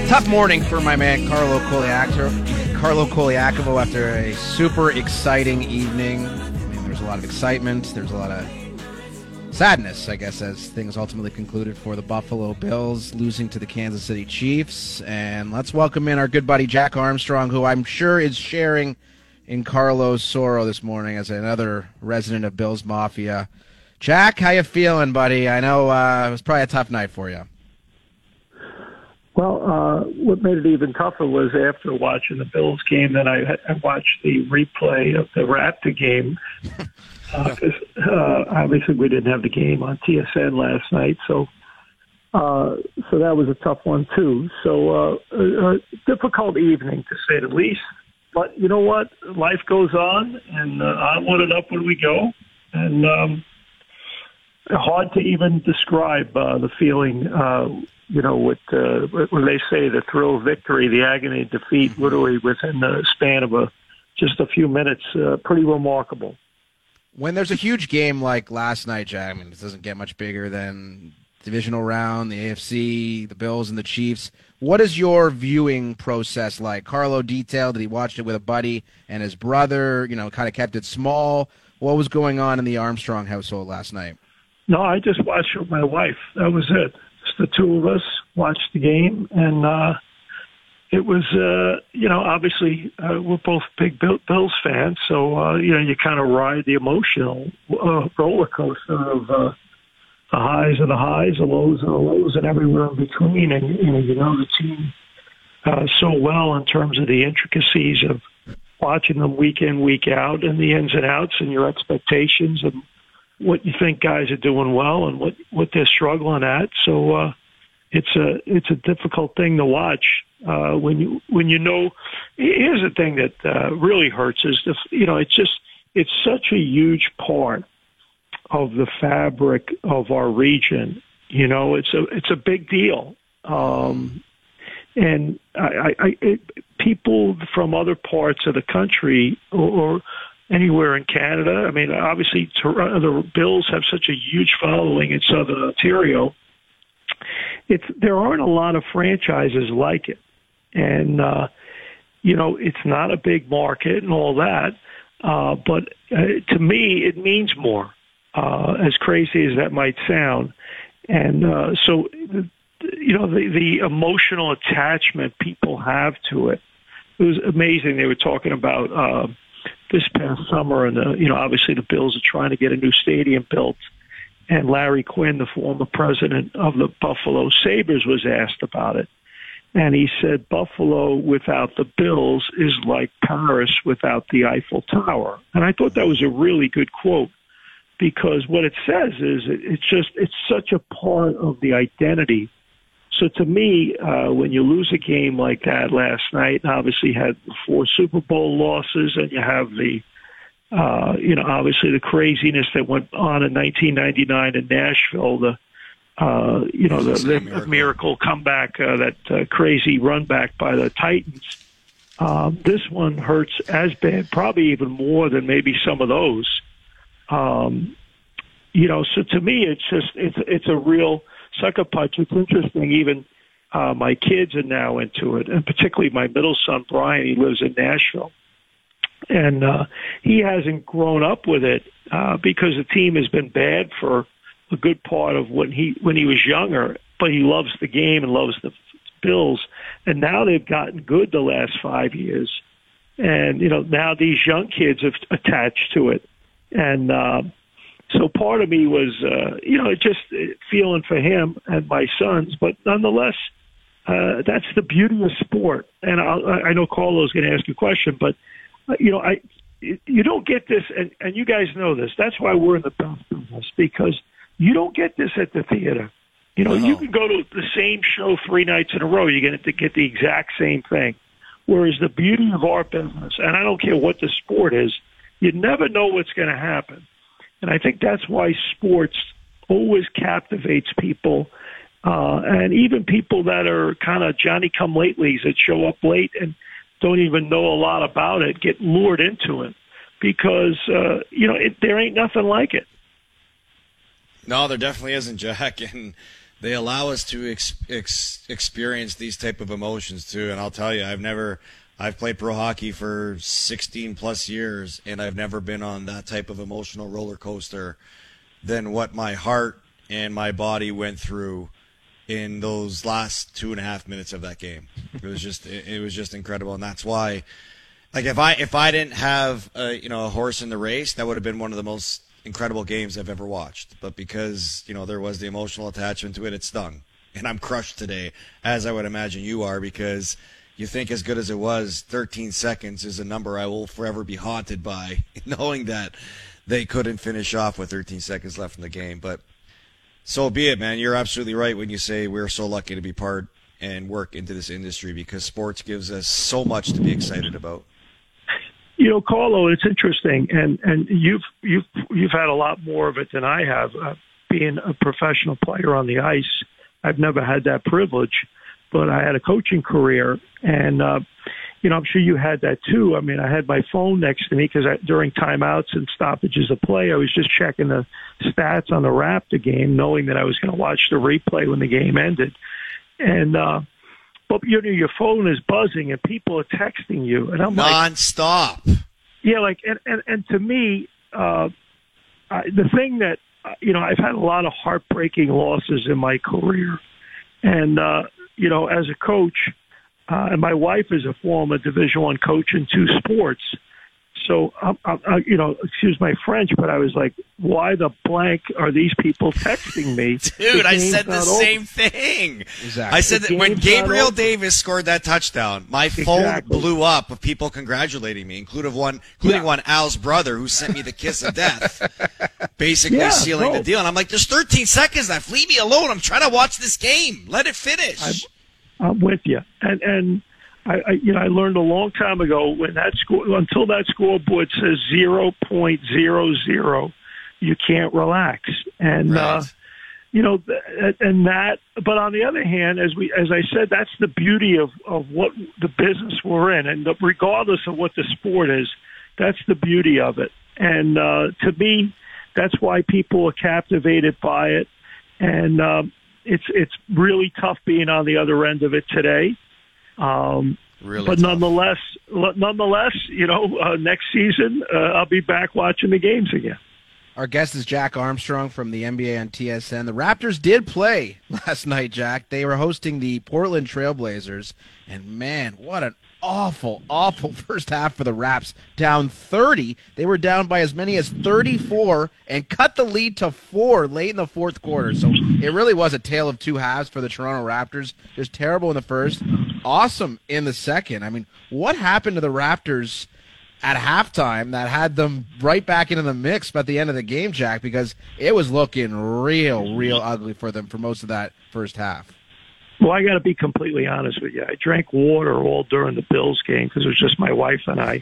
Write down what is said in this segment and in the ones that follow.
Tough morning for my man Carlo Colaiacovo after a super exciting evening. I mean, there's a lot of excitement. There's a lot of sadness, I guess, as things ultimately concluded for the Buffalo Bills losing to the Kansas City Chiefs. And let's welcome in our good buddy Jack Armstrong, who I'm sure is sharing in Carlo's sorrow this morning as another resident of Bills Mafia. Jack, how you feeling, buddy? I know it was probably a tough night for you. Well, what made it even tougher was after watching the Bills game, then I watched the replay of the Raptor game. Because obviously we didn't have the game on TSN last night, so that was a tough one too. So a difficult evening to say the least. But you know what? Life goes on, and onward and upward we go. And hard to even describe the feeling. When they say the thrill of victory, the agony of defeat, literally within the span of just a few minutes, pretty remarkable. When there's a huge game like last night, Jack, I mean, it doesn't get much bigger than divisional round, the AFC, the Bills, and the Chiefs. What is your viewing process like? Carlo detailed that he watched it with a buddy and his brother, kind of kept it small. What was going on in the Armstrong household last night? No, I just watched it with my wife. That was it. Just the two of us watched the game, and it was, obviously we're both big Bills fans, so, you kind of ride the emotional roller coaster of the highs of the highs, the lows of the lows, and everywhere in between. And, the team so well in terms of the intricacies of watching them week in, week out, and the ins and outs and your expectations and what you think guys are doing well and what they're struggling at. So it's a difficult thing to watch when you know. Here's the thing that really hurts is it's such a huge part of the fabric of our region. It's a big deal, and people from other parts of the country or anywhere in Canada. I mean, obviously, the Bills have such a huge following in Southern Ontario. There aren't a lot of franchises like it, and it's not a big market and all that. But to me, it means more. As crazy as that might sound, and so the emotional attachment people have to it. It was amazing. They were talking about this past summer, and obviously the Bills are trying to get a new stadium built. And Larry Quinn, the former president of the Buffalo Sabres, was asked about it. And he said, Buffalo without the Bills is like Paris without the Eiffel Tower. And I thought that was a really good quote, because what it says is it's such a part of the identity. So to me, when you lose a game like that last night, and obviously had 4 Super Bowl losses, and you have the, obviously the craziness that went on in 1999 in Nashville, the miracle comeback, that crazy run back by the Titans. This one hurts as bad, probably even more than maybe some of those. So to me, it's a real sucker punch. It's interesting. Even my kids are now into it, and particularly my middle son Brian. He lives in Nashville, and he hasn't grown up with it because the team has been bad for a good part of when he was younger. But he loves the game and loves the Bills, and now they've gotten good the last 5 years, and now these young kids have attached to it, and so part of me was, just feeling for him and my sons. But nonetheless, that's the beauty of sport. And I know Carlo's going to ask you a question, but, you don't get this, and you guys know this. That's why we're in the best business, because you don't get this at the theater. You can go to the same show 3 nights in a row. You're going to get the exact same thing. Whereas the beauty of our business, and I don't care what the sport is, you never know what's going to happen. And I think that's why sports always captivates people, and even people that are kind of Johnny-come-latelys that show up late and don't even know a lot about it get lured into it because, there ain't nothing like it. No, there definitely isn't, Jack. And they allow us to experience these type of emotions too. And I'll tell you, I've played pro hockey for 16 plus years, and I've never been on that type of emotional roller coaster than what my heart and my body went through in those last 2.5 minutes of that game. It was just incredible. And that's why, like, if I didn't have a horse in the race, that would have been one of the most incredible games I've ever watched. But because, there was the emotional attachment to it, it stung. And I'm crushed today, as I would imagine you are, because you think as good as it was, 13 seconds is a number I will forever be haunted by, knowing that they couldn't finish off with 13 seconds left in the game. But so be it, man. You're absolutely right when you say we're so lucky to be part and work into this industry, because sports gives us so much to be excited about. Carlo, it's interesting, and you've had a lot more of it than I have. Being a professional player on the ice, I've never had that privilege, but I had a coaching career, and I'm sure you had that too. I mean, I had my phone next to me because during timeouts and stoppages of play, I was just checking the stats on the Raptor game, knowing that I was going to watch the replay when the game ended. And but your phone is buzzing and people are texting you, and I'm nonstop. And to me, the thing that I've had a lot of heartbreaking losses in my career, and as a coach. And my wife is a former Division I coach in 2 sports. So, excuse my French, but I was like, why the blank are these people texting me? Dude, I said the same thing. Exactly. I said that when Gabriel Davis scored that touchdown, my phone blew up of people congratulating me, including one Al's brother who sent me the kiss of death, basically sealing the deal. And I'm like, there's 13 seconds left. Leave me alone. I'm trying to watch this game. Let it finish. I'm with you, and I learned a long time ago until that scoreboard says 0.00, you can't relax, and right. and that. But on the other hand, as I said, that's the beauty of what the business we're in, and regardless of what the sport is, that's the beauty of it. And to me, that's why people are captivated by it, and it's really tough being on the other end of it today. Really but tough. nonetheless, next season I'll be back watching the games again. Our guest is Jack Armstrong from the NBA on TSN. The Raptors did play last night, Jack. They were hosting the Portland Trailblazers, and man, what an awful first half for the Raps. Down 30. They were down by as many as 34 and cut the lead to 4 late in the fourth quarter. So it really was a tale of 2 halves for the Toronto Raptors. Just terrible in the first, awesome in the second. I mean, what happened to the Raptors at halftime that had them right back into the mix by the end of the game, Jack? Because it was looking real ugly for them for most of that first half. Well, I got to be completely honest with you. I drank water all during the Bills game because it was just my wife and I.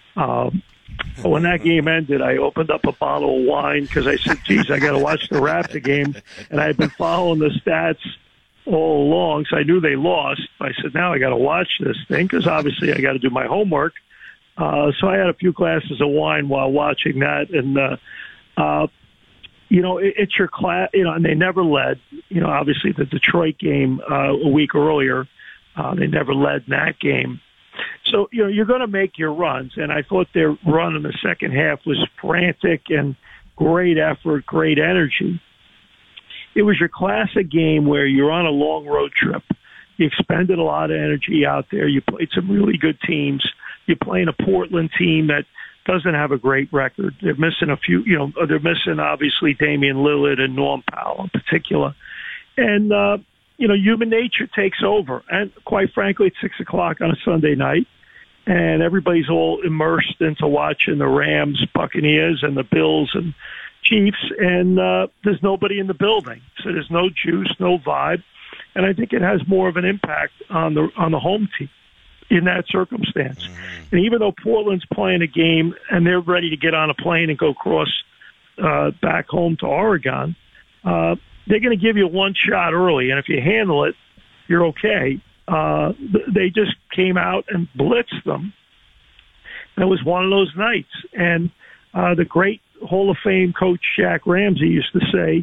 When that game ended, I opened up a bottle of wine because I said, geez, I got to watch the Raptor game. And I had been following the stats all along, so I knew they lost. I said, now I got to watch this thing because obviously I got to do my homework. So I had a few glasses of wine while watching that. And, it's your class, and they never led. Obviously the Detroit game a week earlier, they never led in that game. So, you're going to make your runs. And I thought their run in the second half was frantic and great effort, great energy. It was your classic game where you're on a long road trip. You expended a lot of energy out there. You played some really good teams. You're playing a Portland team that doesn't have a great record. They're missing a few, they're missing obviously Damian Lillard and Norm Powell in particular. And, human nature takes over. And quite frankly, it's 6 o'clock on a Sunday night and everybody's all immersed into watching the Rams, Buccaneers, and the Bills and Chiefs. And, there's nobody in the building. So there's no juice, no vibe. And I think it has more of an impact on the home team in that circumstance. Mm-hmm. And even though Portland's playing a game and they're ready to get on a plane and go across back home to Oregon, they're going to give you one shot early. And if you handle it, you're okay. They just came out and blitzed them. And it was one of those nights. And the great Hall of Fame coach Jack Ramsey used to say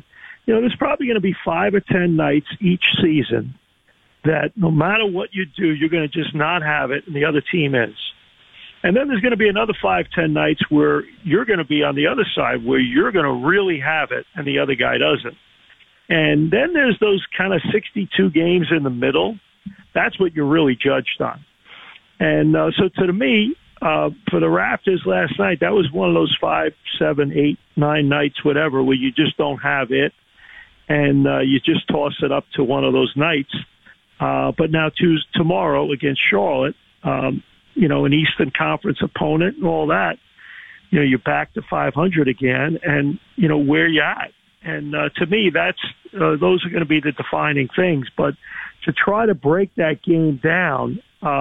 there's probably going to be 5 or 10 nights each season that no matter what you do, you're going to just not have it, and the other team is. And then there's going to be another 5, 10 nights where you're going to be on the other side, where you're going to really have it, and the other guy doesn't. And then there's those kind of 62 games in the middle. That's what you're really judged on. And so to me, for the Raptors last night, that was one of those 5, 7, 8, 9 nights, whatever, where you just don't have it, and you just toss it up to one of those nights. But now tomorrow against Charlotte, an Eastern Conference opponent and all that, you're back to 500 again, and where you at. And to me, those are going to be the defining things. But to try to break that game down,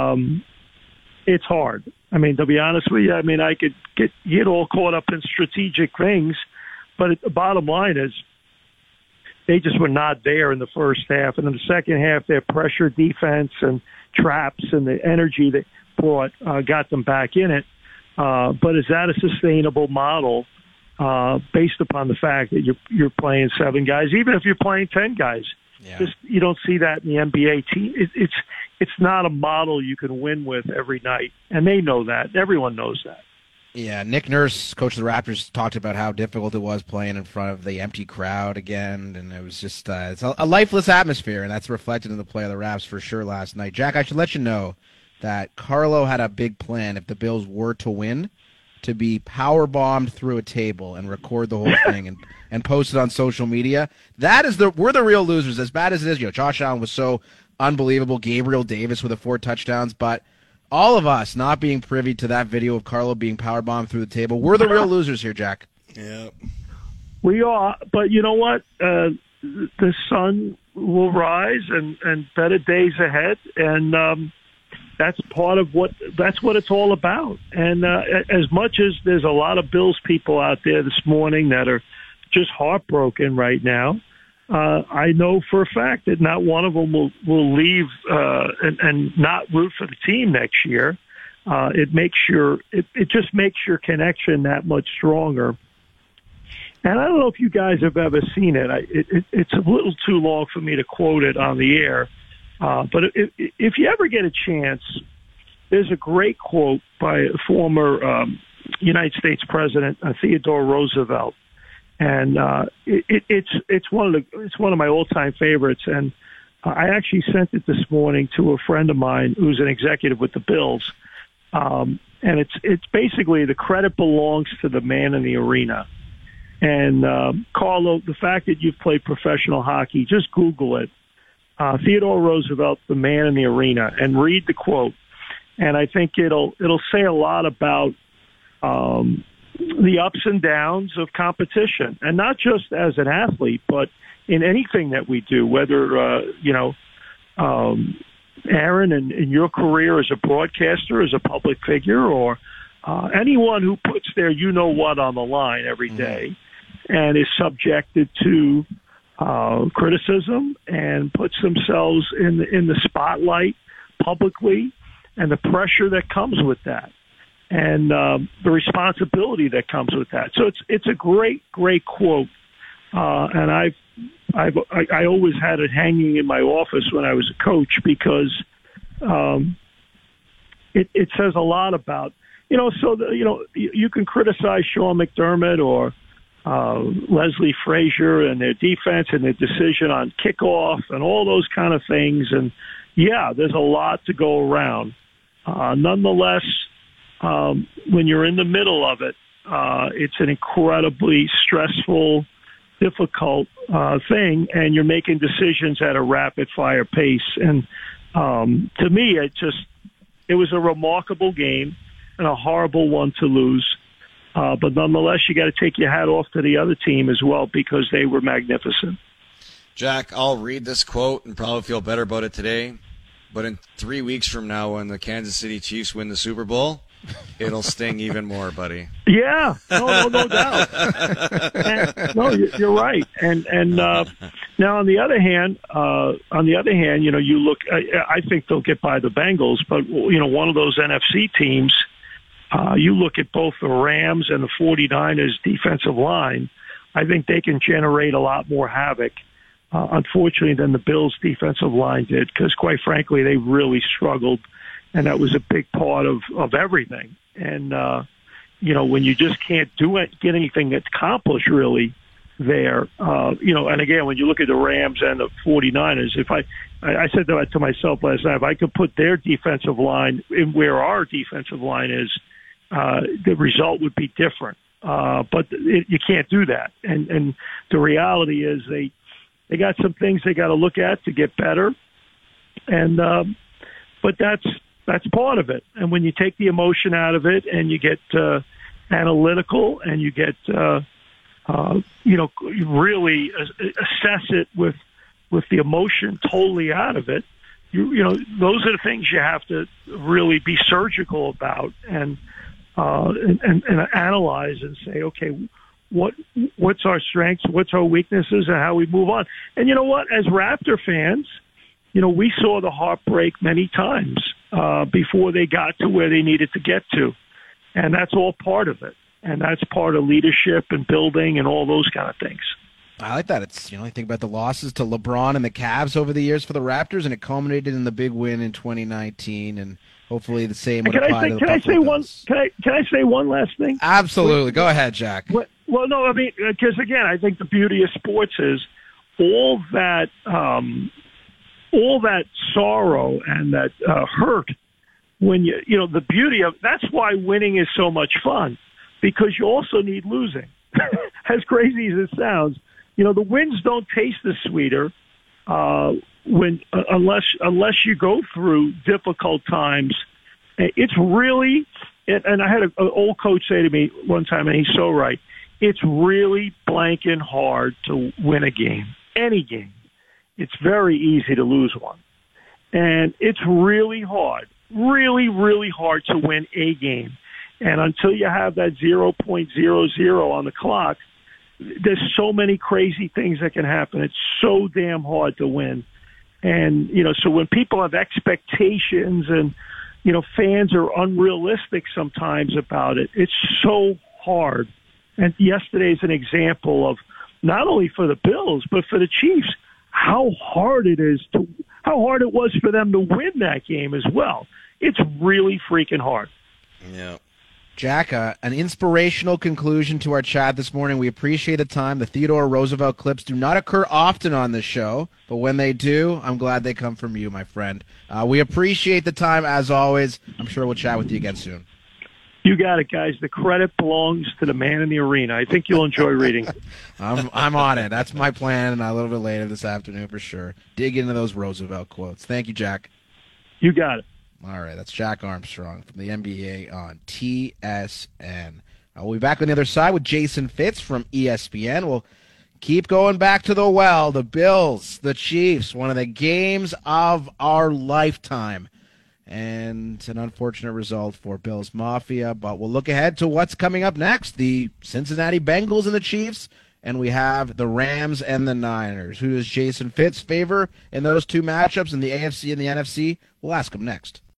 it's hard. I mean, to be honest with you, I could get all caught up in strategic things, but the bottom line is they just were not there in the first half. And in the second half, their pressure defense and traps and the energy they brought got them back in it. But is that a sustainable model based upon the fact that you're playing 7 guys, even if you're playing 10 guys? Yeah. Just you don't see that in the NBA team. It's not a model you can win with every night, and they know that. Everyone knows that. Yeah, Nick Nurse, coach of the Raptors, talked about how difficult it was playing in front of the empty crowd again, and it was just it's a lifeless atmosphere, and that's reflected in the play of the Raps for sure last night. Jack, I should let you know that Carlo had a big plan if the Bills were to win, to be power bombed through a table and record the whole thing and post it on social media. We're the real losers. As bad as it is, Josh Allen was so unbelievable. Gabriel Davis with 4 touchdowns, but all of us not being privy to that video of Carlo being power bombed through the table, we're the real losers here, Jack. Yeah, we are. But you know what? The sun will rise and better days ahead, and that's part of that's what it's all about. And as much as there's a lot of Bills people out there this morning that are just heartbroken right now, I know for a fact that not one of them will leave and not root for the team next year. It just makes your connection that much stronger. And I don't know if you guys have ever seen it. It's a little too long for me to quote it on the air. But if you ever get a chance, there's a great quote by a former United States President Theodore Roosevelt, and it's one of my all-time favorites. And I actually sent it this morning to a friend of mine who's an executive with the Bills, and it's basically the credit belongs to the man in the arena. And Carlo, the fact that you've played professional hockey, just Google it. Theodore Roosevelt, the man in the arena, and read the quote. And I think it'll say a lot about the ups and downs of competition, and not just as an athlete, but in anything that we do, whether, Aaron, in your career as a broadcaster, as a public figure, or anyone who puts their you-know-what on the line every day and is subjected to criticism and puts themselves in the spotlight publicly, and the pressure that comes with that, and the responsibility that comes with that. So it's a great quote, and I always had it hanging in my office when I was a coach, because it says a lot about you can criticize Sean McDermott or Leslie Frazier and their defense and their decision on kickoff and all those kind of things. And yeah, there's a lot to go around. Nonetheless, when you're in the middle of it, it's an incredibly stressful, difficult thing, and you're making decisions at a rapid fire pace. And to me, it was a remarkable game and a horrible one to lose. But nonetheless, you got to take your hat off to the other team as well, because they were magnificent. Jack, I'll read this quote and probably feel better about it today. But in 3 weeks from now, when the Kansas City Chiefs win the Super Bowl, it'll sting even more, buddy. Yeah, no doubt. No, you're right. And now on the other hand, you look. I think they'll get by the Bengals, but one of those NFC teams. You look at both the Rams and the 49ers defensive line. I think they can generate a lot more havoc, unfortunately, than the Bills' defensive line did, because quite frankly, they really struggled, and that was a big part of everything. And, when you just can't get anything accomplished really there, and again, when you look at the Rams and the 49ers, if I said that to myself last night, if I could put their defensive line in where our defensive line is, the result would be different. But you can't do that. And the reality is they got some things they got to look at to get better. And, but that's part of it. And when you take the emotion out of it and you get, analytical and you get, you really assess it with the emotion totally out of it. Those are the things you have to really be surgical about and analyze and say, okay, what's our strengths, what's our weaknesses, and how we move on. And you know what? As Raptor fans, we saw the heartbreak many times before they got to where they needed to get to. And that's all part of it. And that's part of leadership and building and all those kind of things. I like that. It's, you think about the losses to LeBron and the Cavs over the years for the Raptors, and it culminated in the big win in 2019, and hopefully the same would apply to the Buffalo Bills. Can I say one last thing? Absolutely. Go ahead, Jack. Well, no, I mean, because again, I think the beauty of sports is all that sorrow and that hurt. When the beauty of that's why winning is so much fun, because you also need losing. As crazy as it sounds, the wins don't taste as sweeter unless you go through difficult times. It's really, and I had an old coach say to me one time, and he's so right. It's really blanking hard to win a game, any game. It's very easy to lose one, and it's really hard. Really, really hard to win a game. And until you have that 0.00 on the clock, there's so many crazy things that can happen. It's so damn hard to win. And, so when people have expectations and, fans are unrealistic sometimes about it, it's so hard. And yesterday's an example of not only for the Bills, but for the Chiefs, how hard it was for them to win that game as well. It's really freaking hard. Yeah. Jack, an inspirational conclusion to our chat this morning. We appreciate the time. The Theodore Roosevelt clips do not occur often on this show, but when they do, I'm glad they come from you, my friend. We appreciate the time, as always. I'm sure we'll chat with you again soon. You got it, guys. The credit belongs to the man in the arena. I think you'll enjoy reading. I'm on it. That's my plan, and a little bit later this afternoon for sure. Dig into those Roosevelt quotes. Thank you, Jack. You got it. All right, that's Jack Armstrong from the NBA on TSN. We'll be back on the other side with Jason Fitz from ESPN. We'll keep going back to the well. The Bills, the Chiefs, one of the games of our lifetime. And an unfortunate result for Bills Mafia. But we'll look ahead to what's coming up next. The Cincinnati Bengals and the Chiefs. And we have the Rams and the Niners. Who does Jason Fitz favor in those two matchups in the AFC and the NFC? We'll ask him next.